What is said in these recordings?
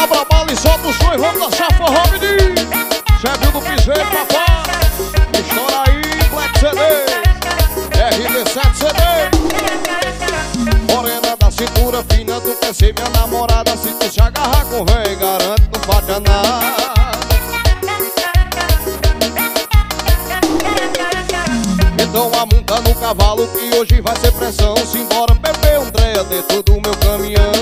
Abra a bala e solta o som e vamos dançar forró, menino. Cê viu do piseiro, papai? Estoura aí, Black CD, RD7 CD. Morena da cintura fina, tu quer ser minha namorada. Se tu se agarrar com véi, garanto, não falta nada. Então amonta no cavalo que hoje vai ser pressão. Simbora beber um dreia dentro do meu caminhão.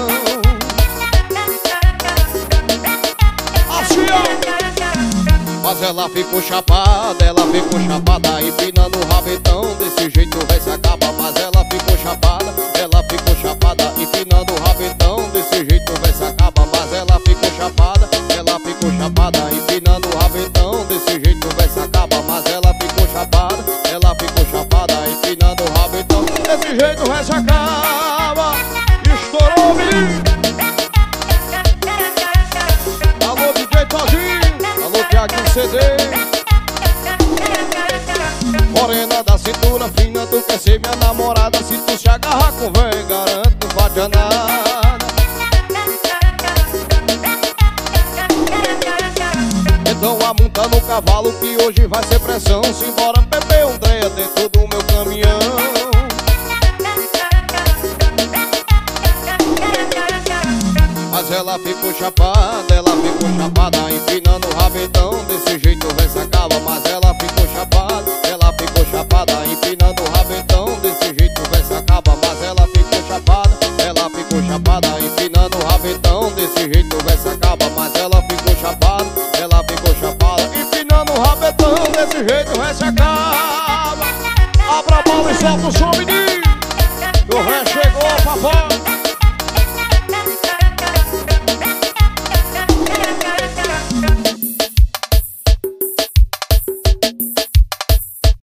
Assim, ó. Mas ela ficou chapada, empinando o rabetão. Desse jeito vai se acabar. Mas ela ficou chapada, empinando o rabetão. Desse jeito vai se acabar. Mas ela ficou chapada, empinando o rabetão. Desse jeito vai se acabar. Mas ela ficou chapada, empinando o rabetão. Desse jeito vai se acaba. Estourou, menino. Alô, DJ Todinho. Alô, Thiaguinho CD. Morena da cintura fina, tu quer ser minha namorada. Se tu se agarrar com véi, garanto, não vai adiantar nada. Então amonta no cavalo que hoje vai ser pressão. Simbora beber um dreia dentro do meu caminhão. Mas ela ficou chapada, empinando o rabetão. Desse jeito vai se acaba. Mas ela ficou chapada, empinando o rabetão. Desse jeito vai se acaba. Mas ela ficou chapada, empinando o rabetão. Desse jeito vai se acaba. Mas ela ficou chapada, empinando o rabetão. Desse jeito vai se acaba. Abra a bola e solta o som, menino.